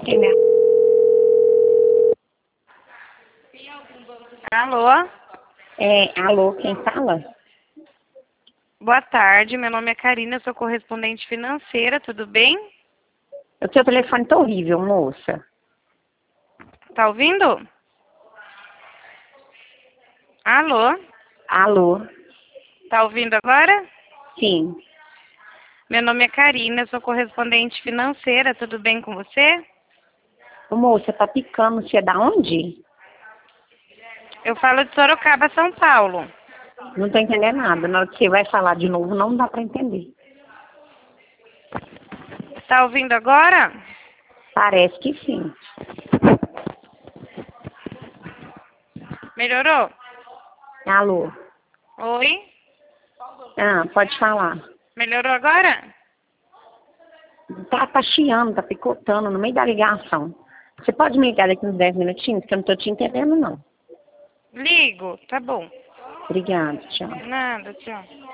atender. Alô? Alô, quem fala? Boa tarde, meu nome é Karina, eu sou correspondente financeira, tudo bem? O seu telefone tá horrível, moça. Tá ouvindo? Alô? Alô? Tá ouvindo agora? Sim. Meu nome é Karina, eu sou correspondente financeira, tudo bem com você? Ô, moça, tá picando. Você é da onde? Eu falo de Sorocaba, São Paulo. Não tô entendendo nada. Na hora que você vai falar de novo, não dá pra entender. Tá ouvindo agora? Parece que sim. Melhorou? Alô? Oi? Pode falar. Melhorou agora? Tá chiando, tá picotando no meio da ligação. Você pode me ligar daqui uns 10 minutinhos, que eu não tô te entendendo, não. Ligo, tá bom. Obrigada, tchau. Nada, tchau.